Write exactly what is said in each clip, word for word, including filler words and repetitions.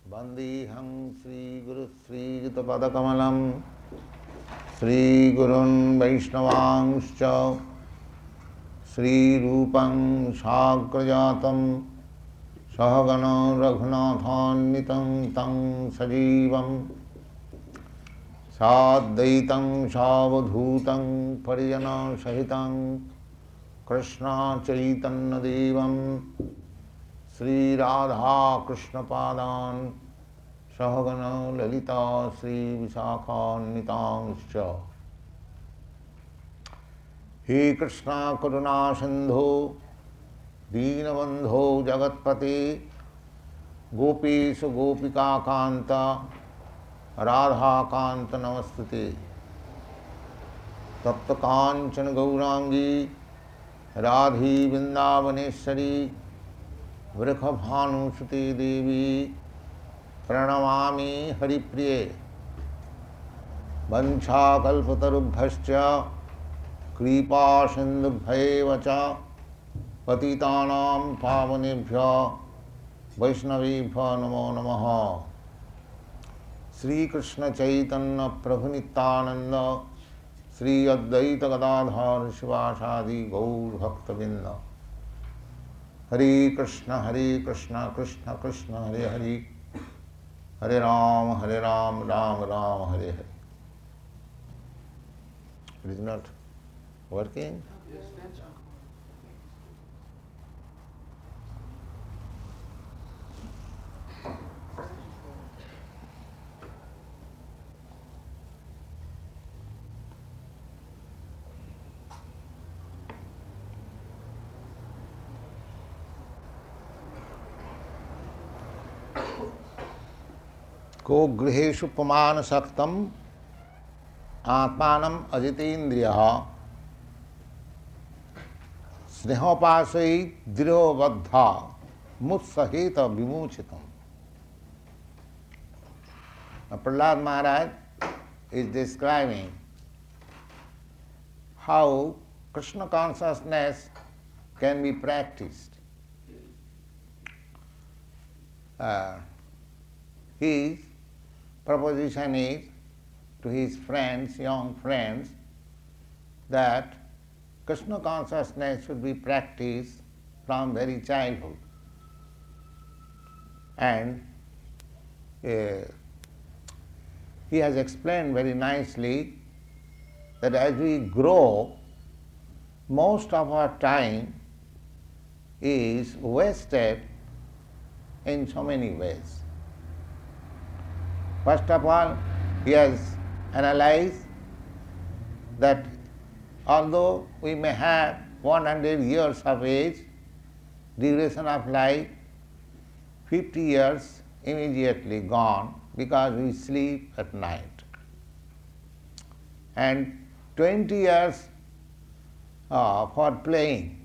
वंदेहं श्रीगुरु श्रीयुतपदकमलं श्रीगुरुन् वैष्णवांश्च श्रीरूपं साग्रजातं सहगण रघुनाथान्वितं तं सजीवं साद्वैतं सावधूतं परिजनसहितं कृष्णचैतन्यदेवं श्रीराधा कृष्णपादान् सहगण ललिता श्रीविशाखान्वितांश्च। हे कृष्णा करुणा सिंधो दीनबंधो जगत्पते गोपीश गोपिका कांत राधा कांत नमस्तुते। तप्त कांचन गौरांगी राधी वृंदावनेश्वरी वृषभानुसुते देवी प्रणमामि हरिप्रिये। वंशाकल्पतरुभ्यश्च कृपा सिन्धुभ्यैव च पतितानां पावनेभ्यो वैष्णवेभ्यो नमो नमः। श्री कृष्ण चैतन्य प्रभु नित्यानंद श्री अद्वैत गदाधर शिवासादि गौर भक्तवृंद। हरे कृष्ण हरे कृष्ण कृष्ण कृष्ण हरे हरे हरे राम हरे Ram Ram Ram Hare Hare. It is not working? को गृहेषु पुमान सक्तम आत्मानम अजितेन्द्रियः स्नेहोपासै दृढ़बद्धा मुत्सहित विमोचितम। Prahlad Maharaj is describing how Krishna consciousness can be practiced. Uh, his proposition is to his friends, young friends, that Krishna consciousness should be practiced from very childhood. And uh, he has explained very nicely that as we grow, most of our time is wasted in so many ways. First of all, he has analyzed that although we may have one hundred years of age, duration of life, fifty years immediately gone because we sleep at night. And twenty years uh, for playing,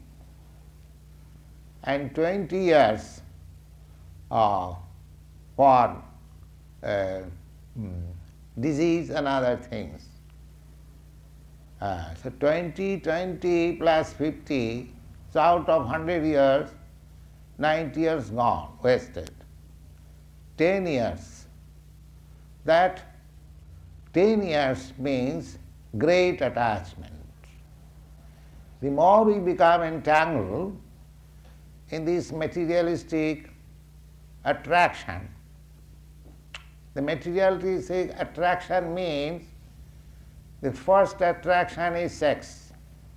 and twenty years uh, for uh, hmm, disease and other things. Uh, so twenty, twenty plus fifty, so out of one hundred years, ninety years gone, wasted. ten years. That ten years means great attachment. The more we become entangled in this materialistic attraction, the materialistic attraction means the first attraction is sex.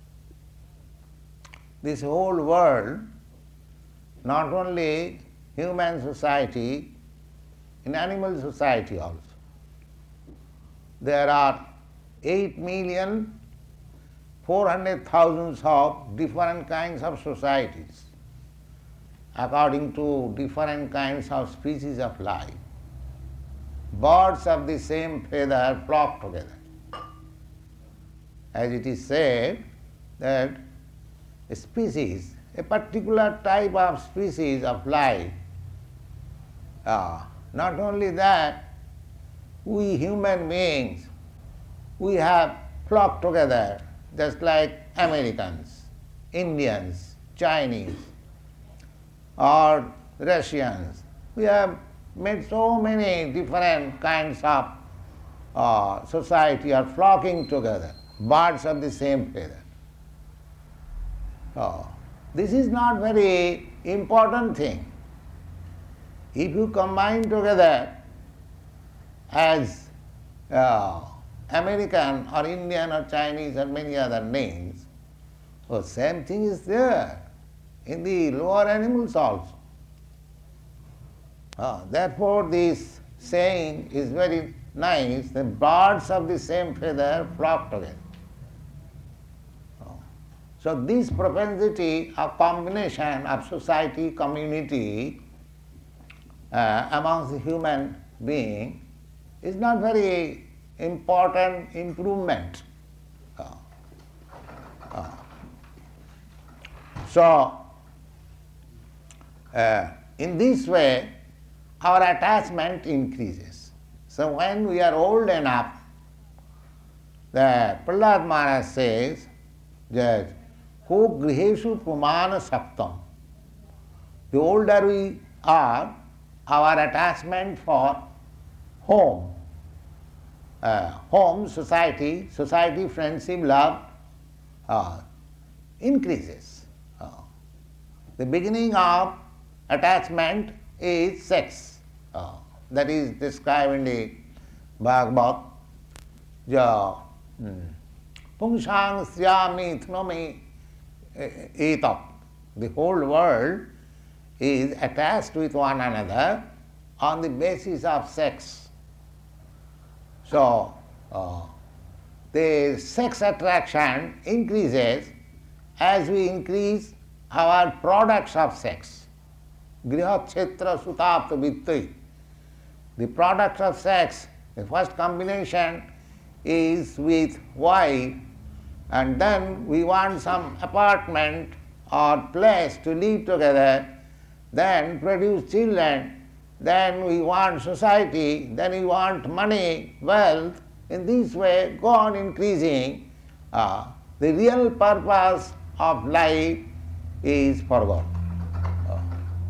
This whole world, not only human society, in animal society also, there are eight million four hundred thousands of different kinds of societies according to different kinds of species of life. Birds of the same feather flock together. As it is said that a species, a particular type of species of life, uh, not only that, we human beings, we have flocked together just like Americans, Indians, Chinese, or Russians. We have made so many different kinds of uh, society are flocking together, birds of the same feather. Oh, this is not very important thing. If you combine together as uh, American or Indian or Chinese or many other names, so same thing is there in the lower animals also. Uh, therefore, this saying is very nice, the birds of the same feather flock together. So this propensity of combination of society, community uh, amongst the human being is not very important improvement. Uh, uh, so, uh, in this way, our attachment increases. So when we are old enough, the Prahlad Maharaj says that Ko griheshu pumana saptam. The older we are, our attachment for home, uh, home, society, society, friendship, love uh, increases. Uh, the beginning of attachment is sex. Uh, that is described in the Bhagavad. Ja, Pungsang sriyami thnomi etap. The whole world is attached with one another on the basis of sex. So, uh, the sex attraction increases as we increase our products of sex. Grihakshetra sutapta vittai. The product of sex, the first combination is with wife, and then we want some apartment or place to live together, then produce children, then we want society, then we want money, wealth. In this way, go on increasing. Uh, the real purpose of life is forgotten. Uh,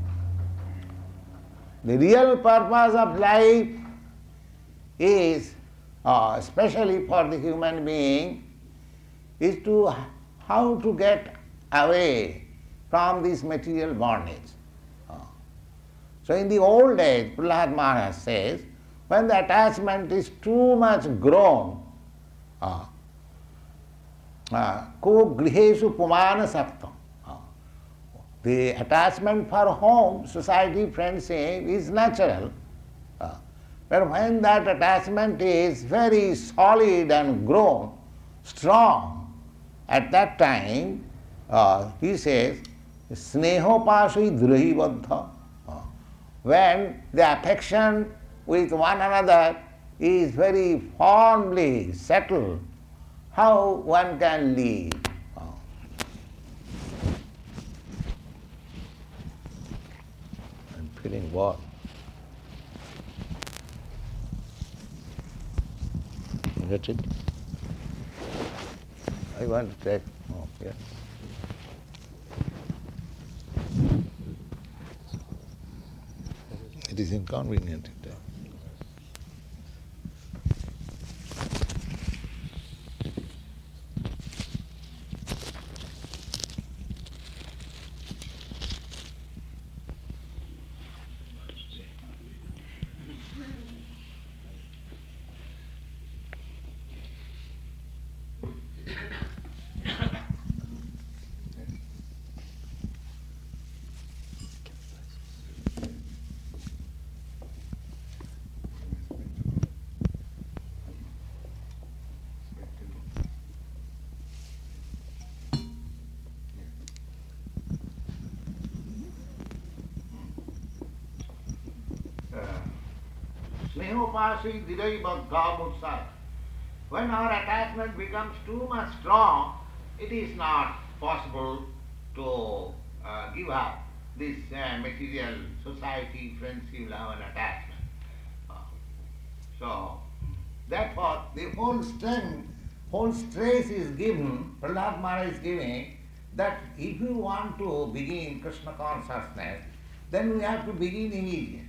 the real purpose of life is, uh, especially for the human being, is to how to get away from this material bondage. Uh, so in the old age, Prahlad Maharaj says, when the attachment is too much grown, uh, uh, ko griheshu pumana saptam. Uh, the attachment for home, society, friendship is natural. Uh, but when that attachment is very solid and grown, strong, at that time, uh, he says, snehopasui dhruhi baddha. Uh, when the affection with one another is very firmly settled, how one can live? Uh, I'm feeling warm. Get it? I want to take, oh, yeah. It is inconvenient. When our attachment becomes too much strong, it is not possible to uh, give up this uh, material society, friendship, love and attachment. Uh, so, therefore, the whole strength, whole stress is given, Prahlad Maharaj is giving, that if you want to begin Krishna consciousness, then we have to begin immediately.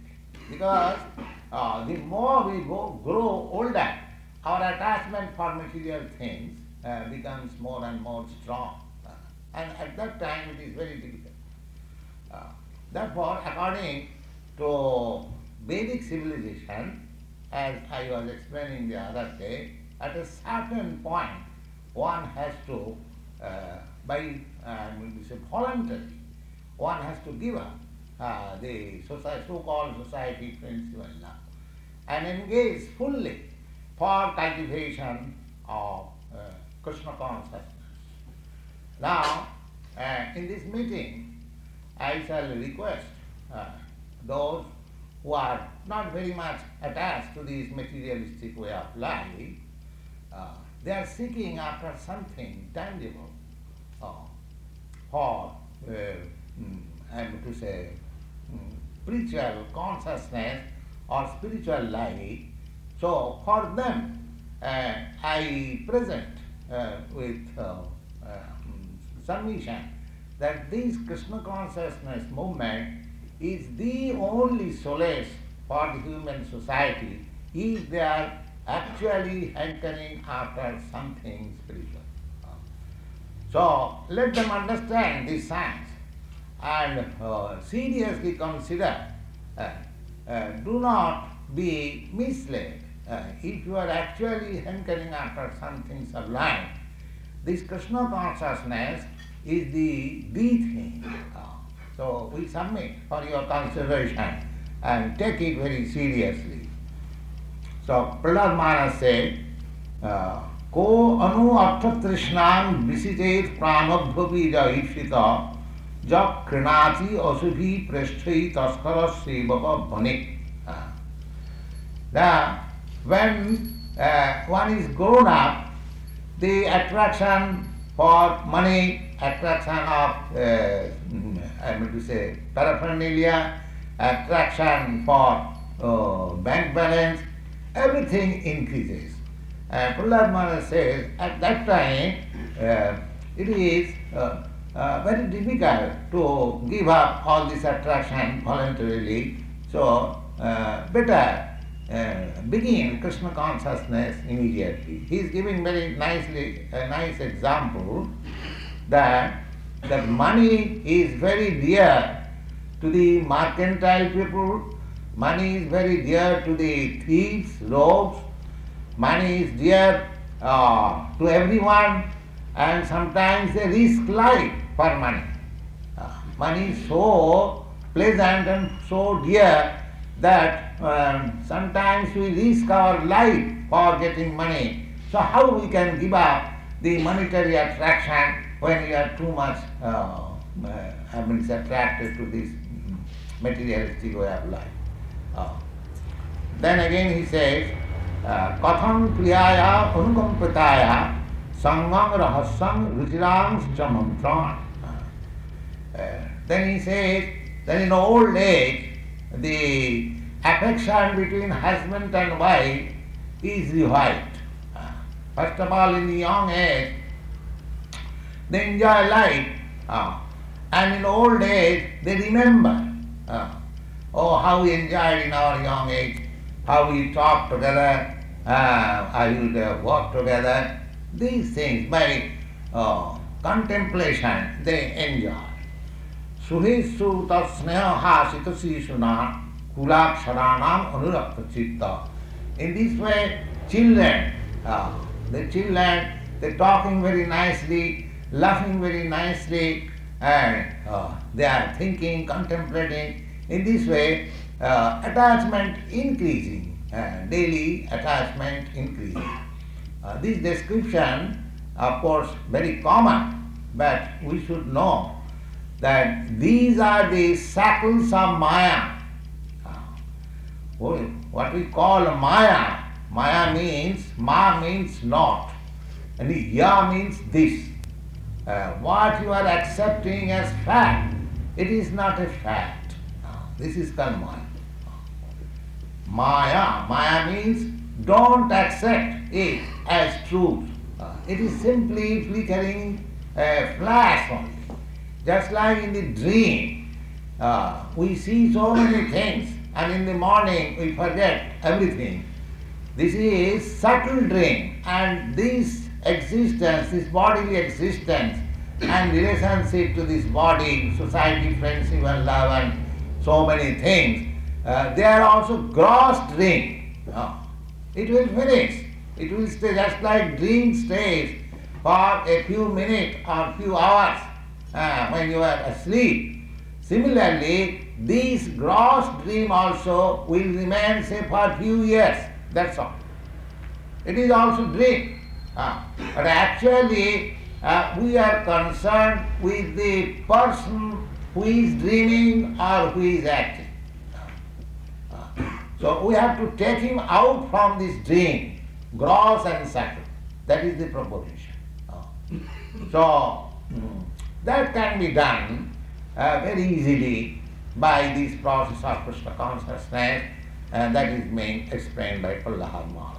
because uh, the more we go, grow older, our attachment for material things uh, becomes more and more strong. Uh, and at that time it is very difficult. Uh, therefore, according to Vedic civilization, as I was explaining the other day, at a certain point one has to, uh, by uh, voluntary, one has to give up uh, the society, so-called society principle and engage fully for cultivation of uh, Krishna consciousness. Now, uh, in this meeting, I shall request uh, those who are not very much attached to this materialistic way of life, uh, they are seeking after something tangible uh, for, uh, mm, I am to say, mm, spiritual consciousness or spiritual life. So for them, uh, I present uh, with uh, uh, submission that this Krishna consciousness movement is the only solace for the human society if they are actually hankering after something spiritual. So let them understand this science and uh, seriously consider, uh, uh, do not be misled. Uh, if you are actually hankering after something sublime, this Krishna consciousness is the, the thing. Uh, so we submit for your consideration and take it very seriously. So Prahlad Maharaj said, uh, Ko anu artha trishnam visitet pranabhavi jaishita jak krinati asubhi prashthai taskara sevaka bhanik. Now, when uh, one is grown up, the attraction for money, attraction of, uh, I mean to say, paraphernalia, attraction for uh, bank balance, everything increases. And Prahlad Maharaj says, at that time, uh, it is uh, uh, very difficult to give up all this attraction voluntarily. So, uh, better uh, begin Krishna consciousness immediately. He is giving very nicely a nice example that that money is very dear to the mercantile people, money is very dear to the thieves, rogues, money is dear uh, to everyone, and sometimes they risk life for money. Uh, money is so pleasant and so dear that um, sometimes we risk our life for getting money. So how we can give up the monetary attraction when we are too much uh, uh, I mean, attracted to this materialistic way of life? Uh, then again he says, Katham priyaya anukampataya sangam rahasam ruchirams chamantran. Then he says that in old age the affection between husband and wife is revived. Uh, first of all, in the young age, they enjoy life, uh, and in old age they remember, uh, oh, how we enjoyed in our young age, how we talked together, uh, how we uh, walked together. These things, by uh, contemplation, they enjoy. Suhissu tasneha sitasishuna kulaksharanam anurakta chitta. In this way, children, uh, the children, they talking very nicely, laughing very nicely, and uh, they are thinking, contemplating. In this way, uh, attachment increasing, uh, daily attachment increasing. Uh, this description, of course, very common, but we should know that these are the shackles of Maya. Uh, what we call Maya, Maya means, Ma means not, and Ya means this. Uh, what you are accepting as fact, it is not a fact. Uh, this is called Maya. Maya, Maya means don't accept it as truth. Uh, it is simply flickering a flash only. Just like in the dream, uh, we see so many things and in the morning we forget everything. This is subtle dream, and this existence, this bodily existence and relationship to this body, society, friendship and love and so many things, uh, they are also gross dream. Uh, it will finish. It will stay just like dream stays for a few minutes or few hours uh, when you are asleep. Similarly, this gross dream also will remain, say, for a few years. That's all. It is also dream. Uh, but actually, uh, we are concerned with the person who is dreaming or who is acting. Uh, so we have to take him out from this dream, gross and subtle. That is the proposition. Uh, so mm, that can be done uh, very easily by this process of Krishna consciousness, and that is being explained by Prahlad Maharaj.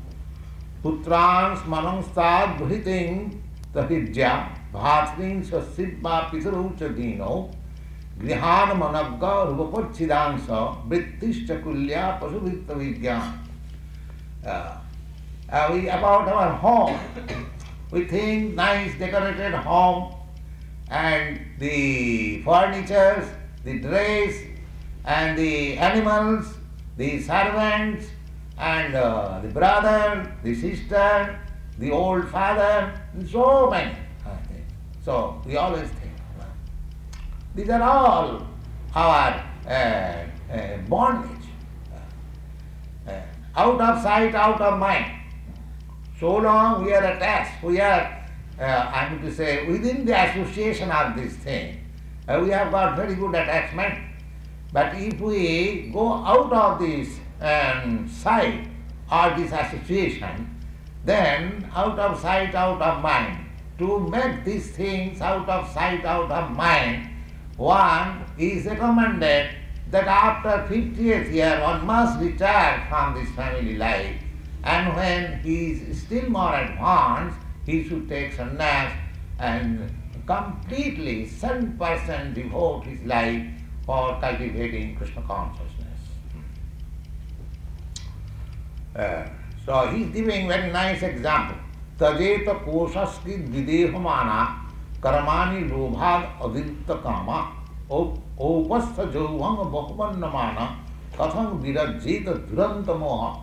Putrans manangstad bhriting tahidya bhatrin sasibba pitaru dino grihan managga rupachidansa brittischa kulya pasuvritta vigyan. Uh, uh, we, about our home, we think nice decorated home and the furnitures, the dress and the animals, the servants and uh, the brother, the sister, the old father, and so many things. So we always think, these are all our uh, uh, bondage. Uh, uh, out of sight, out of mind. So long we are attached, we are, uh, I mean to say, within the association of this thing, uh, we have got very good attachment. But if we go out of this um, sight or this association, then out of sight, out of mind. To make these things out of sight, out of mind, one is recommended that after fiftieth year one must retire from this family life, and when he is still more advanced, he should take sannyas and completely, one hundred percent devote his life for cultivating Krishna consciousness. Uh, so he is giving very nice example. Tajeta kosaski videhamana karamani lobhad avinta kama opastha jovang bahumannamana katham virajita duranta moha.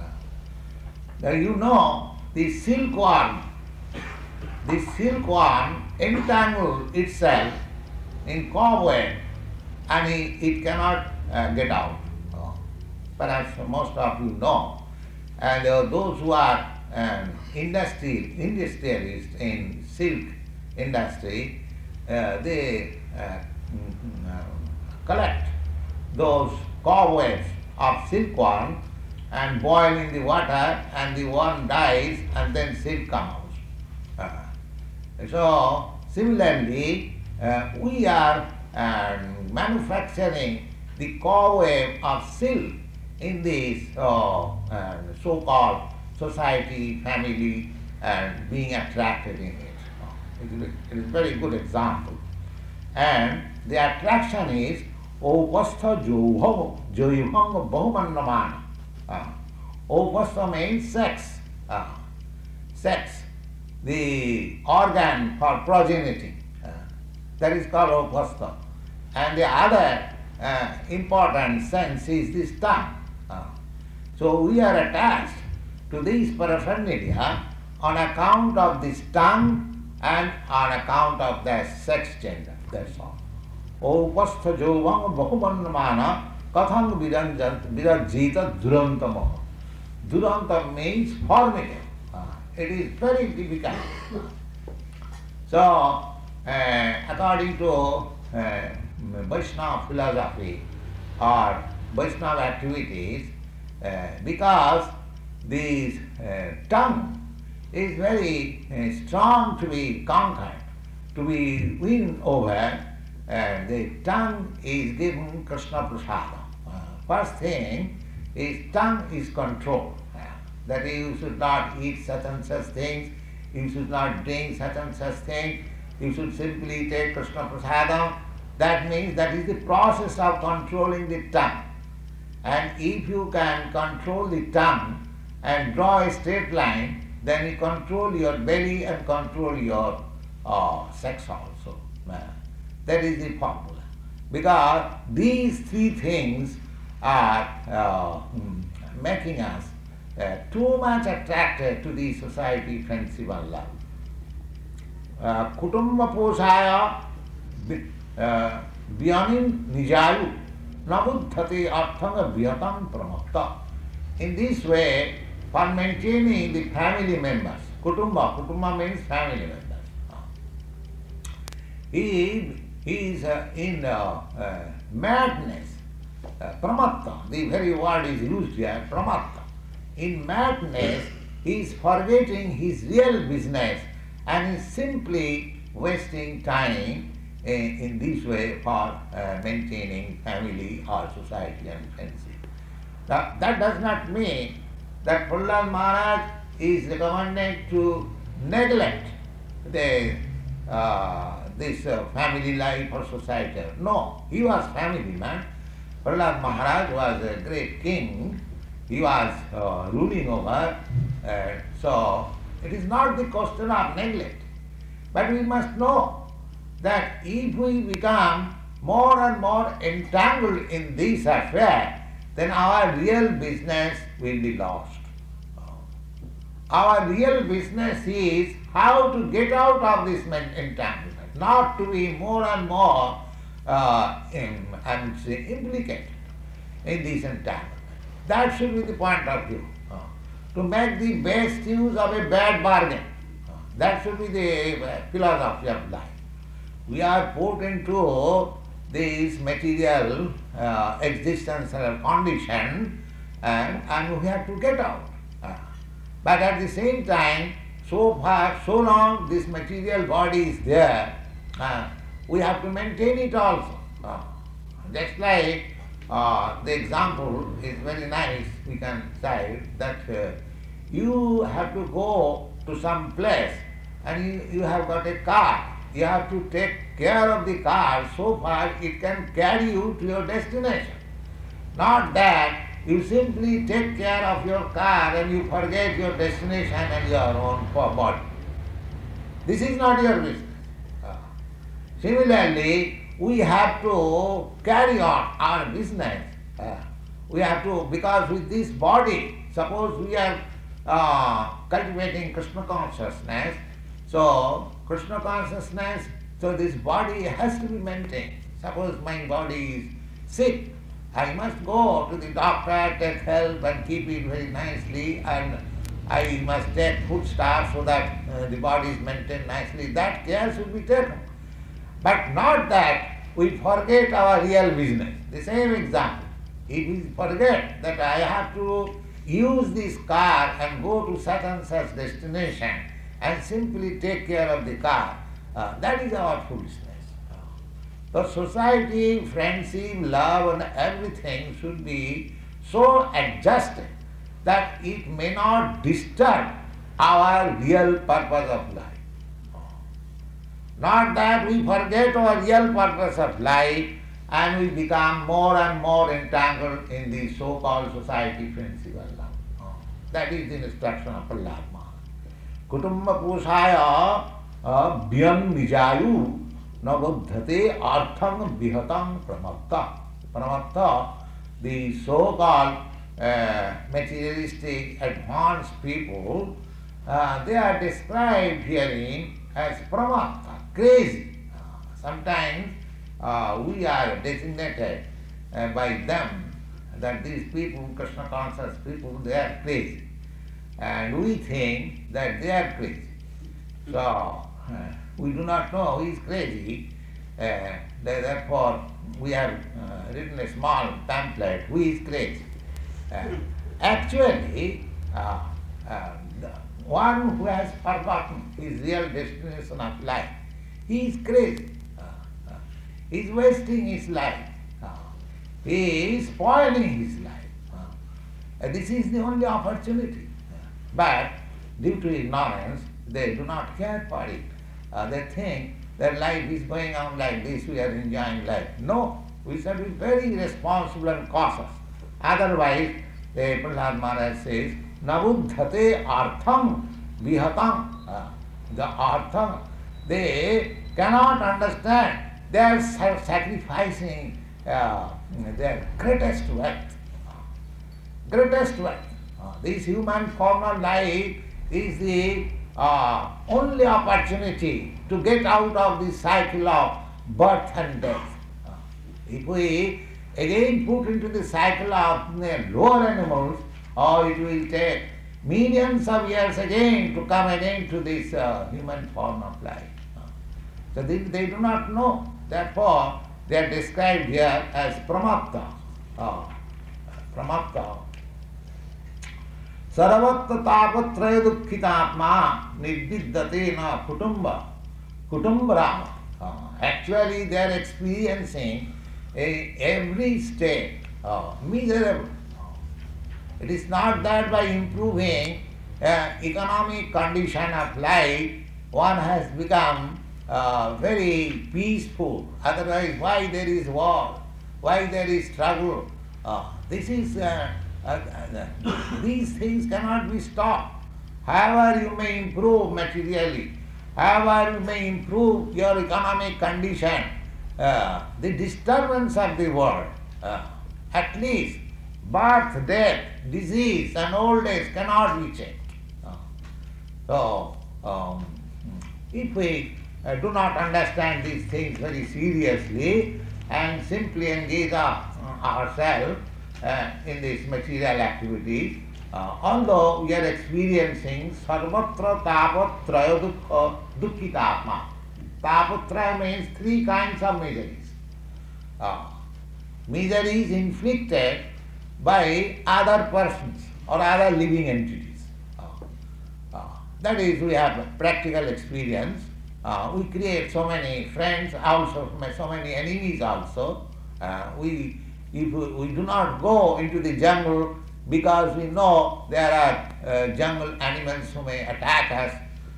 Now you know the silkworm, the silkworm entangles itself in cobweb and it, it cannot uh, get out. Uh, perhaps most of you know. And uh, those who are um, industry, industrialists in silk industry, uh, they uh, uh, collect those cobwebs of silkworm and boil in the water, and the worm dies and then silk comes out. Uh, so similarly, uh, we are um, manufacturing the cobweb of silk in this uh, uh, so-called society, family, and being attracted in it. Uh, it is a very good example. And the attraction is opastha joivang bahumannamana. Uh, opastha means sex. Uh, sex, the organ for progeny. Uh, that is called opastha. And the other uh, important sense is this tongue. Uh, so we are attached to this paraphernalia on account of this tongue and on account of their sex gender. That's all. Opastha jovang bahumannamana kathang virajita durantamaha. Duranta means formidable. Uh, it is very difficult. So, uh, according to uh, Vaishnava philosophy or Vaishnava activities, uh, because this uh, tongue is very uh, strong to be conquered, to be won over, uh, the tongue is given Krishna prasada. Uh, first thing is tongue is controlled. Uh, that is, you should not eat such and such things, you should not drink such and such things, you should simply take Krishna prasada. That means that is the process of controlling the tongue. And if you can control the tongue and draw a straight line, then you control your belly and control your uh, sex also. Uh, that is the formula. Because these three things are uh, making us uh, too much attracted to the society friendship and love. Uh, Kutumba posaya Vyanim nijayu nabuddhati arthanga vyatam pramakta. In this way, for maintaining the family members, kutumba, kutumba means family members. He, he is uh, in uh, uh, madness, uh, pramatta, the very word is used here, pramatta. In madness, he is forgetting his real business and is simply wasting time uh, in this way for uh, maintaining family or society and friendship. That, that does not mean that Prahlad Maharaj is recommended to neglect the, uh, this uh, family life or society. No, he was family man. Prahlad Maharaj was a great king. He was uh, ruling over. Uh, so it is not the question of neglect. But we must know that if we become more and more entangled in this affair, then our real business will be lost. Our real business is how to get out of this entanglement, not to be more and more uh, in, I would say, implicated in this entanglement. That should be the point of view. Uh, to make the best use of a bad bargain. Uh, that should be the uh, philosophy of life. We are put into this material uh, existential condition and, and we have to get out. Uh, but at the same time, so far, so long this material body is there, uh, we have to maintain it also. Uh, just like uh, the example is very nice, we can say that uh, you have to go to some place and you, you have got a car. You have to take care of the car so far it can carry you to your destination. Not that you simply take care of your car and you forget your destination and your own body. This is not your business. Uh, similarly, we have to carry on our business. Uh, we have to, because with this body, suppose we are uh, cultivating Krishna consciousness, so Krishna consciousness, so this body has to be maintained. Suppose my body is sick, I must go to the doctor, take help and keep it very nicely, and I must take foodstuffs so that uh, the body is maintained nicely. That care should be taken. But not that we forget our real business. The same example. If we forget that I have to use this car and go to such and such destination, and simply take care of the car, uh, that is our foolishness. The society, friendship, love and everything should be so adjusted that it may not disturb our real purpose of life. Not that we forget our real purpose of life and we become more and more entangled in the so-called society, friendship and love. That is the instruction of Prahlad Maharaj. Kutumba posaya vyam nijayu nabuddhate artham vihatam pramakta. Pramakta, the so-called uh, materialistic advanced people, uh, they are described herein as pramakta, crazy. Uh, sometimes uh, we are designated uh, by them that these people, Krishna conscious people, they are crazy. And we think that they are crazy. So, uh, we do not know who is crazy. Uh, therefore, we have uh, written a small pamphlet, Who is Crazy? Uh, actually, uh, uh, the one who has forgotten his real destination of life, he is crazy. Uh, uh, he is wasting his life. Uh, he is spoiling his life. Uh, this is the only opportunity. But due to ignorance, they do not care for it. Uh, they think that life is going on like this, we are enjoying life. No, we should be very responsible and cautious Otherwise, the Prahlad Maharaj says, Nabuddhate artham vihatam. Uh, the artham, they cannot understand. They are sacrificing uh, their greatest wealth. Greatest wealth. Uh, this human formal life is the uh, only opportunity to get out of the cycle of birth and death. Uh, if we again put into the cycle of the lower animals, or it will take millions of years again to come again to this uh, human form of life. Uh, so they, they do not know. Therefore, they are described here as pramatta. Uh, pramatta. Saravatta tapatraya dukkhitatma niddiddate na kutumba. Kutumbrama. Uh, actually, they are experiencing a, every state uh, miserable. It is not that by improving uh, economic condition of life, one has become uh, very peaceful. Otherwise, why there is war? Why there is struggle? Uh, this is uh, uh, uh, these things cannot be stopped. However you may improve materially, however you may improve your economic condition, uh, the disturbance of the world, uh, at least birth, death, disease and old age cannot be checked. Uh, so, um, if we uh, do not understand these things very seriously and simply engage our, uh, ourselves uh, in these material activities, uh, although we are experiencing sarvatra tapatraya dukkha dukkhitatma. Tapatraya means three kinds of miseries. Uh, miseries inflicted by other persons or other living entities. Uh, uh, that is, we have practical experience. Uh, we create so many friends, also so many enemies also. Uh, we, if we, we do not go into the jungle because we know there are uh, jungle animals who may attack us.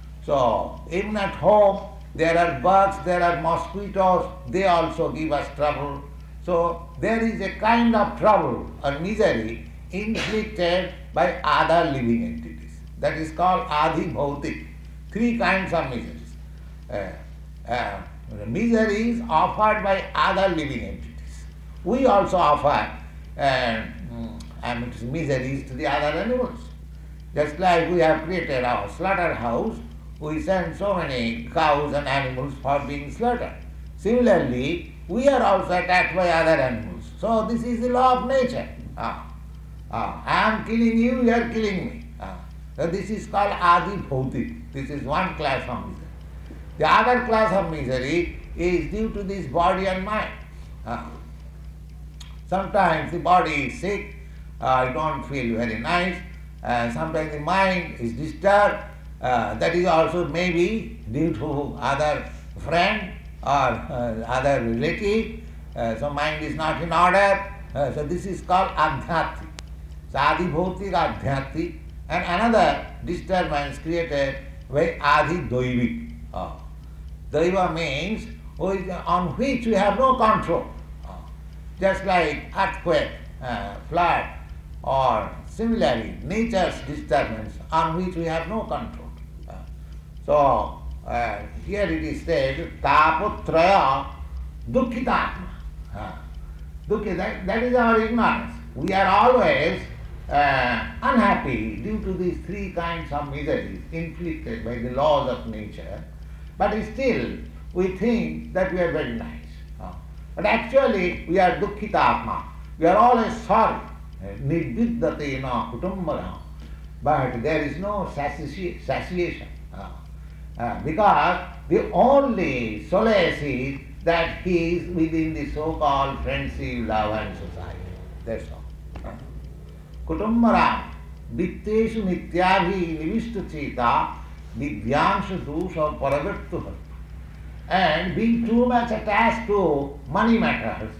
So even at home there are bugs, there are mosquitoes, they also give us trouble. So there is a kind of trouble or misery inflicted by other living entities. That is called adi bhautik. Three kinds of miseries. Uh, uh, miseries offered by other living entities. We also offer uh, I mean, miseries to the other animals. Just like we have created our slaughterhouse, we send so many cows and animals for being slaughtered. Similarly, we are also attacked by other animals. So this is the law of nature. Ah. Ah. I am killing you, you are killing me. Ah. So this is called adi bhautik. This is one class of misery. The other class of misery is due to this body and mind. Ah. Sometimes the body is sick, uh, you don't feel very nice. Uh, sometimes the mind is disturbed. Uh, that is also maybe due to other friend or uh, other relative. Uh, so mind is not in order. Uh, so this is called adhyati. So adi bhautik, adhyati. And another disturbance created by adi doivik. Uh, Daiva means on which we have no control. Uh, just like earthquake, uh, flood, or similarly nature's disturbance on which we have no control. Uh, so uh, here it is said, tapatraya dukkhitatma. Uh, dukkhi, that, that is our ignorance. We are always uh, unhappy due to these three kinds of miseries inflicted by the laws of nature, but still we think that we are very nice. Uh, but actually we are dukkhitatma. We are always sorry. Niddiddate na kutumbara. But there is no satiation. satiation. Uh, uh, because the only solace is that he is within the so-called friendship, love and society. That's all. Uh, kutumbara vitteshu nityabhi nivishta cheta vidyansha dusha paragattu. And being too much attached to money matters,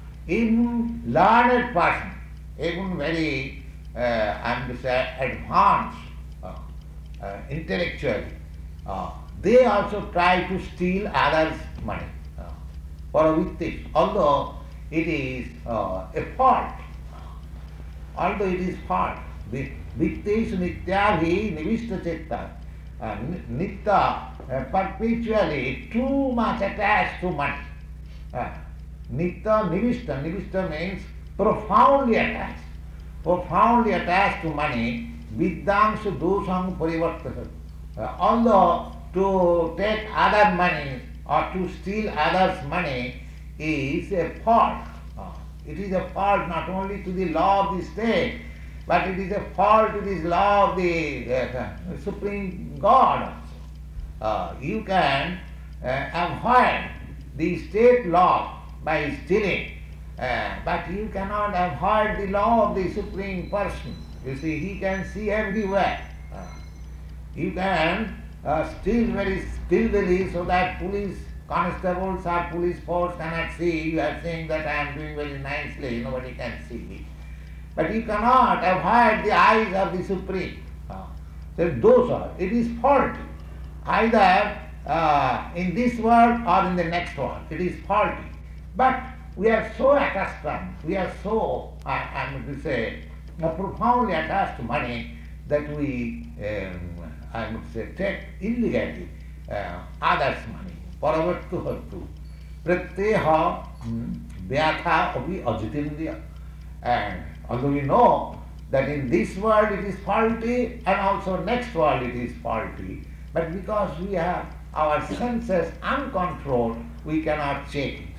even learned person, even very, uh, I am to say, advanced uh, uh, intellectually, uh, they also try to steal others' money uh, for a vittesh, although it is uh, a fault. although it is false. Vitteshu nityabhi nivishta chitta. Uh, Nitya, uh, perpetually too much attached to money. Uh, Nitya nivishta. Nivishta means profoundly attached. Profoundly attached to money. Vidyangshu dosam parivartasa. Uh, although to take other money or to steal others' money is a fault. Uh, it is a fault not only to the law of the state, but it is a fault to the law of the uh, Supreme God also. Uh, you can uh, avoid the state law by stealing, uh, but you cannot avoid the law of the Supreme Person. You see, he can see everywhere. Uh, you can uh, steal very stealthily so that police constables or police force cannot see. You are saying that I am doing very nicely, nobody can see me. But you cannot avoid the eyes of the Supreme. Uh, so dosa, it is faulty. Either uh, in this world or in the next world, it is faulty. But we are so accustomed, we are so, I am going to say, uh, profoundly attached to money that we, um, I would say, take illegally uh, others' money. Paravattu hartu. Pratyeha vyatha api ajitindriya. And although we know that in this world it is faulty and also next world it is faulty, but because we have our senses uncontrolled, we cannot check it.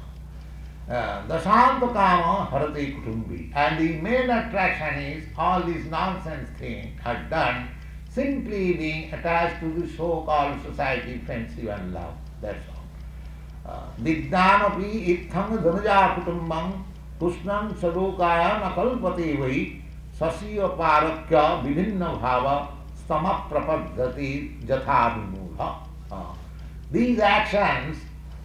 Dasanta kama harati kutumbi. And the main attraction is all these nonsense things are done simply being attached to the so-called society, friendship and love. That's all. Viddhanapi itham dhanuja kutumbam Kushnam sadokaya nakalpati vai sasiya parakya vivinna bhava stama prapadhati jathabhimudha. These actions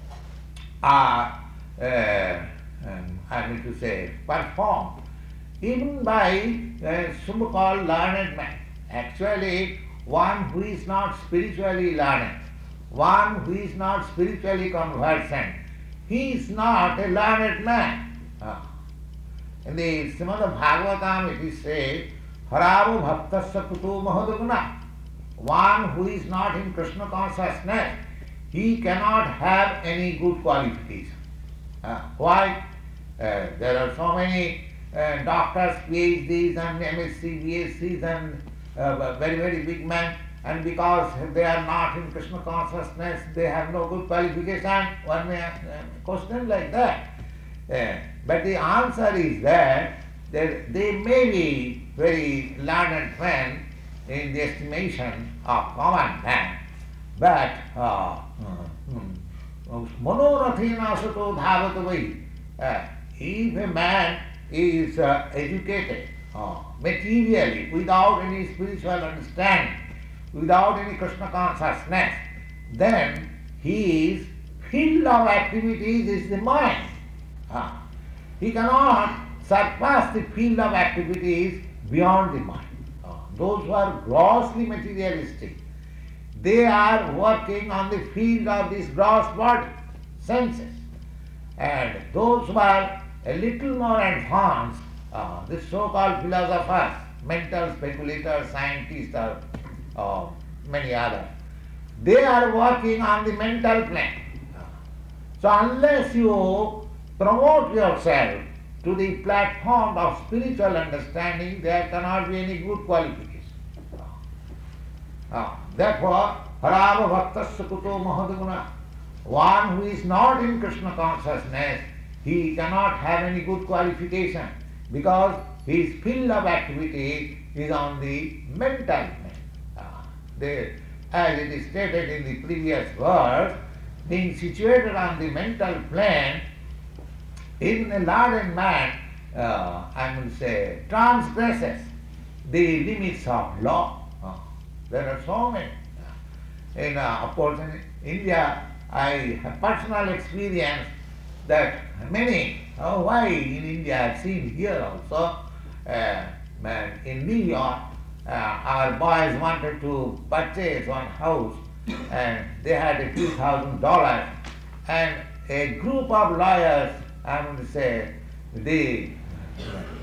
are, uh, um, I mean to say, performed even by uh, some called learned man. Actually, one who is not spiritually learned, one who is not spiritually conversant, he is not a learned man. Uh, in the Srimad Bhagavatam it is said, Haravo bhaktasya kuto mahadaguna. One who is not in Krishna consciousness, he cannot have any good qualification. Uh, why? Uh, there are so many uh, doctors, PhDs and M S c, B S cs and uh, very, very big men, and because they are not in Krishna consciousness, they have no good qualification. One may ask a question like that. Uh, but the answer is that that they may be very learned men in the estimation of common man, but manorathena sato dhavatavai. If a man is uh, educated uh, materially, without any spiritual understanding, without any Krishna consciousness, then his field of activities is the mind. Uh, he cannot surpass the field of activities beyond the mind. Uh, those who are grossly materialistic, they are working on the field of this gross body, senses. And those who are a little more advanced, uh, the so-called philosophers, mental speculators, scientists, or uh, many others, they are working on the mental plane. Uh, so unless you promote yourself to the platform of spiritual understanding, there cannot be any good qualification. Uh, therefore, harava bhaktasya kuto mahadaguna. One who is not in Krishna consciousness, he cannot have any good qualification because his field of activity is on the mental plane. Uh, they, as it is stated in the previous verse, being situated on the mental plane, even a learned man, uh, I will say, transgresses the limits of law. Uh, there are so many. Uh, in, uh, of course, in India, I have personal experience that many, oh, why in India, I've seen here also, uh, in New York, uh, our boys wanted to purchase one house and they had a few thousand dollars, and a group of lawyers, I want to say, they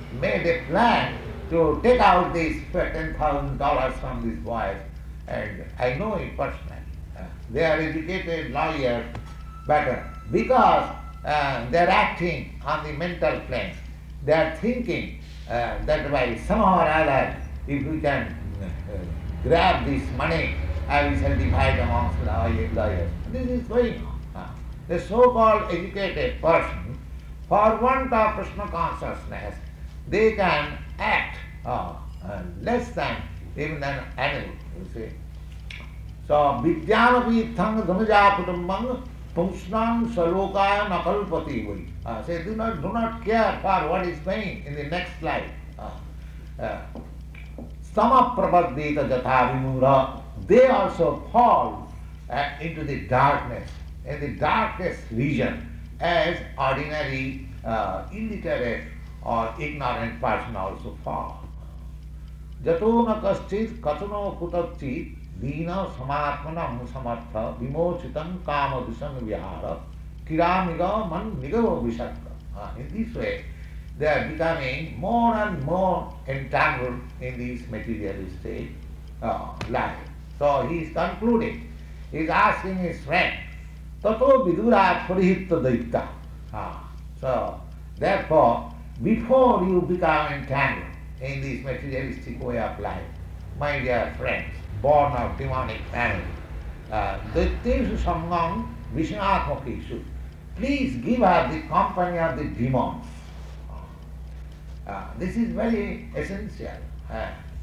made a plan to take out these ten thousand dollars from these boys, and I know it personally. Uh, they are educated lawyers, but uh, because uh, they are acting on the mental plane, they are thinking uh, that by somehow or other, if we can uh, grab this money, I will shall divide amongst the lawyers. This is going on. Uh, the so-called educated person, for want of Krishna consciousness, they can act uh, uh, less than even an animal, you see. So, Vidyanapi thang dhanuja kutumbang pungsnam salokaya nakalpati vai. Uh, say, do not, do not care for what is going in the next life. Uh, uh, Samaprabhaddita jatha vimura. They also fall uh, into the darkness, in the darkest region, as ordinary uh, illiterate or ignorant person also fall. Jato na kaschit katuno kutachit dina samatmana samartha vimochitam kama visang vihara kiramiga man nigava visakka. In this way, they are becoming more and more entangled in this materialistic uh, life. So he is concluding, he is asking his friend, Tato vidurat parihitta daita. Ah, so, therefore, before you become entangled in this materialistic way of life, my dear friends, born of demonic family, daiteshu samgam vishnatmakeshu, please give her the company of the demons. Uh, this is very essential. Uh,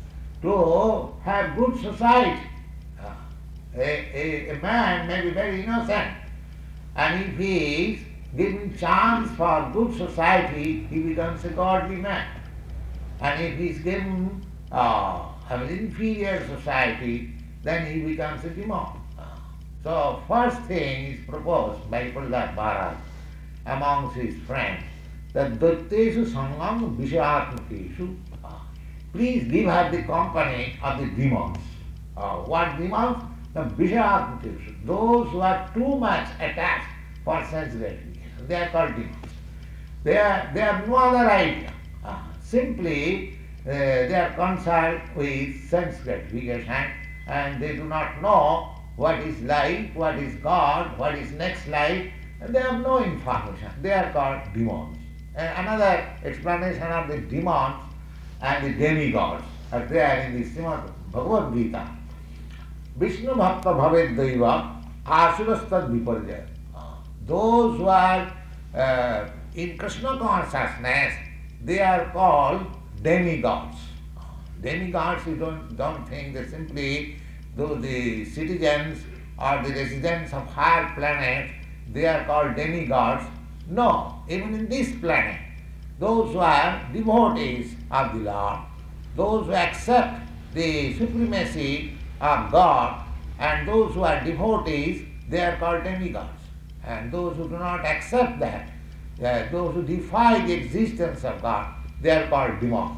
to have good society. Uh, a, a, a man may be very innocent, and if he is given chance for good society, he becomes a godly man. And if he is given uh, an inferior society, then he becomes a demon. Uh, so first thing is proposed by Prahlad Maharaj amongst his friends, that Daiteshu Sangam Vishayatmakeshu, please give her the company of the demons. Uh, what demons? The Vishayatmakeshu, those who are too much attached for sense gratification. They are called demons. They, are, they have no other idea. Uh, simply, uh, they are concerned with sense gratification, and they do not know what is life, what is God, what is next life, and they have no information. They are called demons. And another explanation of the demons and the demigods are there in the Srimad Bhagavad Gita. Vishnu Bhakta Bhaved Daiva Asurastad Viparjaya. Those who are uh, in Krishna consciousness, they are called demigods. Demigods, you don't, don't think they simply, though the citizens or the residents of higher planets, they are called demigods. No, even in this planet, those who are devotees of the Lord, those who accept the supremacy of God, and those who are devotees, they are called demigods. And those who do not accept that, uh, those who defy the existence of God, they are called demons.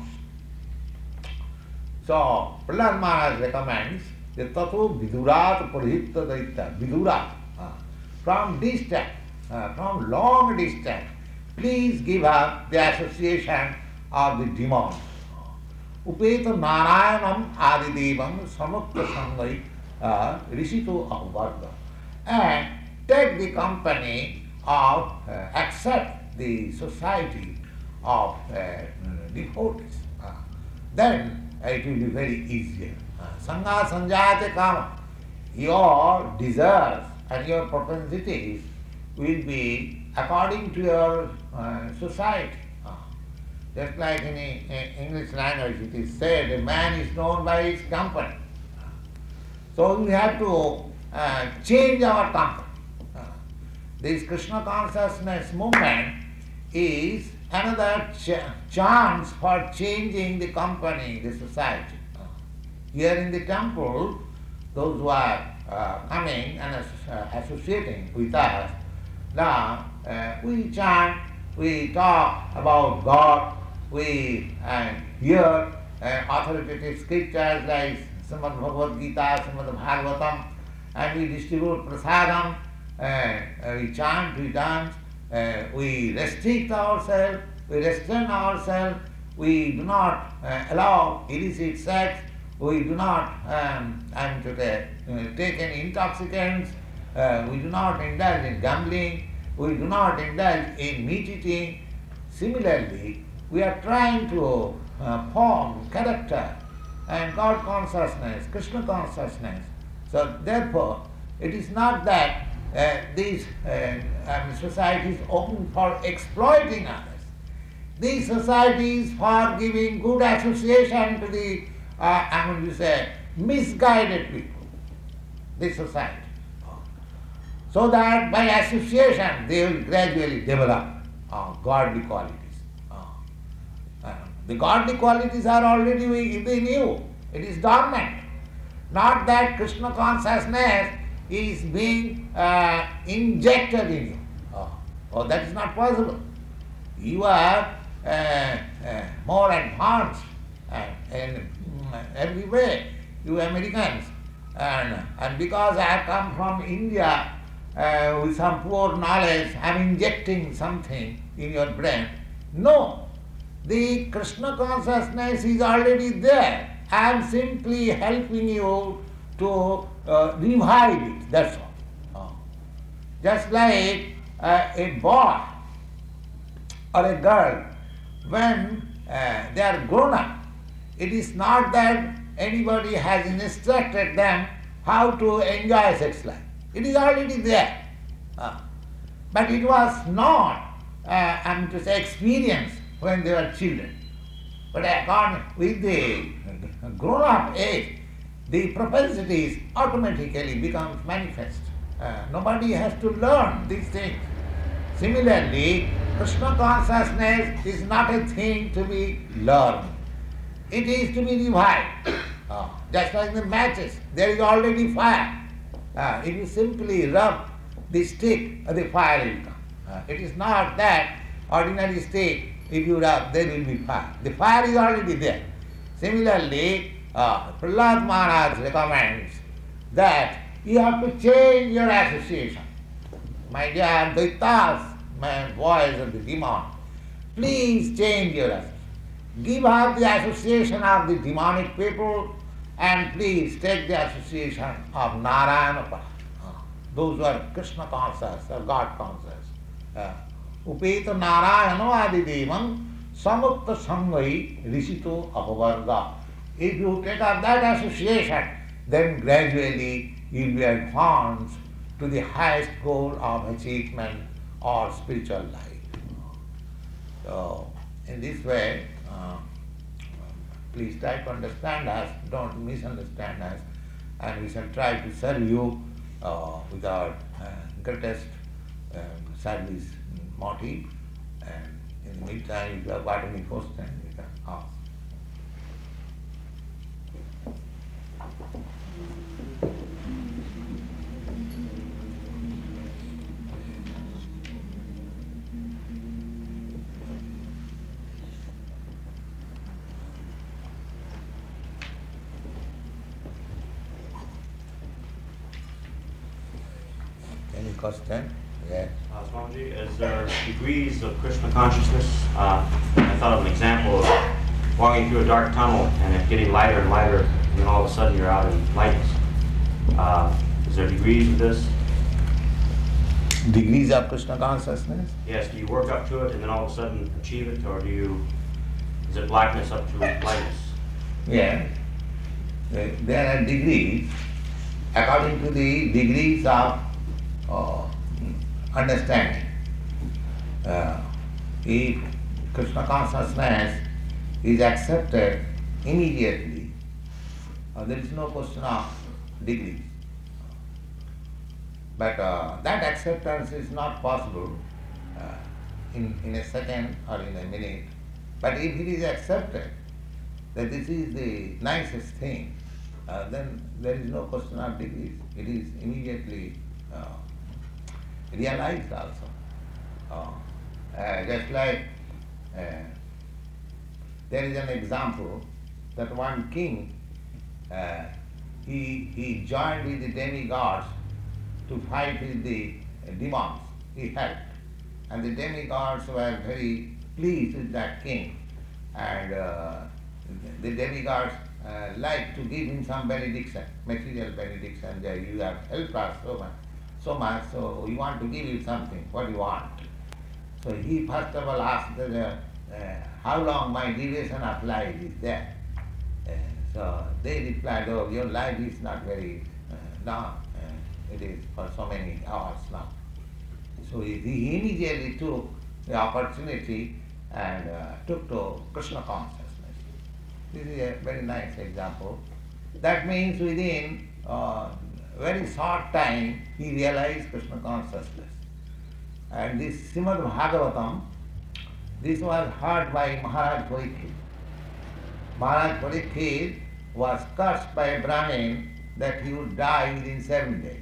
So, Prahlad Maharaj recommends that Tato Vidurat Parihitta Daita, Vidurat, uh, from distance, uh, from long distance, please give up the association of the demons. Upeta Narayanam Adidevam Samukta Sangai Rishito Avvarga. And take the company of, uh, accept the society of uh, devotees. Uh, then uh, it will be very easier. Sangha Sanjayate Kama. Your desires and your propensities will be according to your uh, society. Uh, just like in a, a English language it is said, a man is known by his company. Uh, so we have to uh, change our company. Uh, this Krishna consciousness movement is another ch- chance for changing the company, the society. Uh, here in the temple, those who are uh, coming and uh, associating with us, now uh, we chant, we talk about God, we uh, hear uh, authoritative scriptures like Srimad Bhagavad Gita, Srimad Bhagavatam, and we distribute prasadam, uh, we chant, we dance, uh, we restrict ourselves, we restrain ourselves, we do not uh, allow illicit sex, we do not um, I mean to say, uh, take any intoxicants, uh, we do not indulge in gambling, we do not indulge in meat eating. Similarly, we are trying to uh, form character and God consciousness, Krishna consciousness. So therefore, it is not that uh, these uh, um, societies open for exploiting others. These societies for giving good association to the, uh, I mean to say, misguided people, this society. So that by association they will gradually develop uh, godly qualities. Uh, uh, the godly qualities are already within you. It is dormant. Not that Krishna consciousness is being uh, injected in you. Oh, oh, that is not possible. You are uh, uh, more advanced uh, in every way, you Americans. And, and because I have come from India uh, with some poor knowledge, I am injecting something in your brain. No, the Krishna consciousness is already there. I am simply helping you to uh, revive it, that's all. Oh. Just like uh, a boy or a girl, when uh, they are grown up, it is not that anybody has instructed them how to enjoy sex life. It is already there. Uh, but it was not, uh, I mean to say, experienced when they were children. But according with the grown-up age, the propensities automatically becomes manifest. Uh, nobody has to learn these things. Similarly, Krishna consciousness is not a thing to be learned. It is to be revived. Uh, just like the matches, there is already fire. Uh, if you simply rub the stick, uh, the fire will come. Uh, it is not that ordinary stick, if you rub, there will be fire. The fire is already there. Similarly, uh, Prahlad Maharaj recommends that you have to change your association. My dear Daitas, my boys of the demon, please change your association. Give up the association of the demonic people and please take the association of Narayana, uh, those who are Krishna conscious or God conscious. Uh, Upeta Narayano Adidevam Samukta Samvai Rishito Apavarga. If you take up that association, then gradually you will be advanced to the highest goal of achievement or spiritual life. So, in this way, uh, please try to understand us, don't misunderstand us, and we shall try to serve you uh, with our uh, greatest um, service motive. And in the meantime, if you have got any question, you can ask. Any question? Yeah. Uh, Swamiji, is there degrees of Krishna consciousness? Uh, I thought of an example of walking through a dark tunnel and it getting lighter and lighter, and then all of a sudden you're out in lightness. Uh, is there degrees of this? Degrees of Krishna consciousness? Yes. Do you work up to it and then all of a sudden achieve it, or do you? Is it blackness up to lightness? Yeah. There are degrees according to the degrees of uh, understanding. Uh, if Krishna consciousness is accepted immediately, uh, there is no question of degrees. But uh, that acceptance is not possible uh, in, in a second or in a minute. But if it is accepted that this is the nicest thing, uh, then there is no question of degrees. It is immediately uh, realized also. Uh, uh, just like uh, there is an example that one king, uh, he, he joined with the demigods to fight with the demons. He helped. And the demigods were very pleased with that king. and uh, the demigods uh, like to give him some benediction, material benediction, that you have helped us so much, so much, so we want to give you something, what do you want? So he first of all asked uh, uh, how long my duration of life is there. Uh, so they replied, oh, your life is not very uh, long, uh, it is for so many hours now. So he, he immediately took the opportunity and uh, took to Krishna consciousness. This is a very nice example. That means within a very short time he realized Krishna consciousness. And this Srimad Bhagavatam, this was heard by Maharaj Parikshit. Maharaj Parikshit was cursed by a Brahmin that he would die within seven days.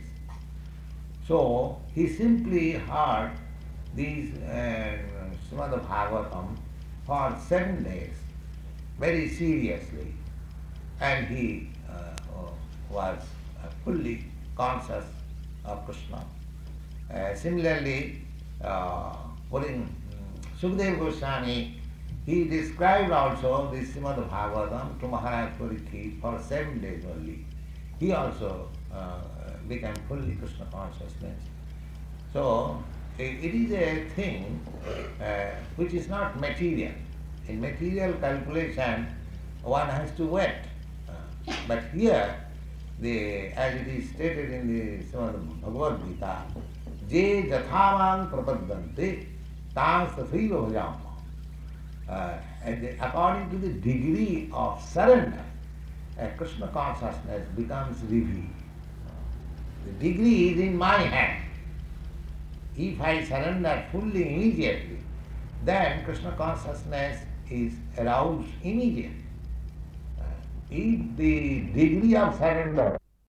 So he simply heard these uh, Srimad Bhagavatam for seven days very seriously, and he uh, was uh, fully conscious of Krishna. Uh, similarly, uh, Purin, Sukadeva Goswami, he described also this Srimad Bhagavatam to Maharaj Parikshit for seven days only. He also uh, became fully Krishna consciousness. So it, it is a thing uh, which is not material. In material calculation, one has to wait. Uh, but here, the, as it is stated in the Srimad Bhagavad Gita, Je jathavan prapaddante tang sathaiva bhajam. Uh, and the, according to the degree of surrender, uh, Krishna consciousness becomes revealed. The degree is in my hand. If I surrender fully immediately, then Krishna consciousness is aroused immediately. Uh, if the degree of surrender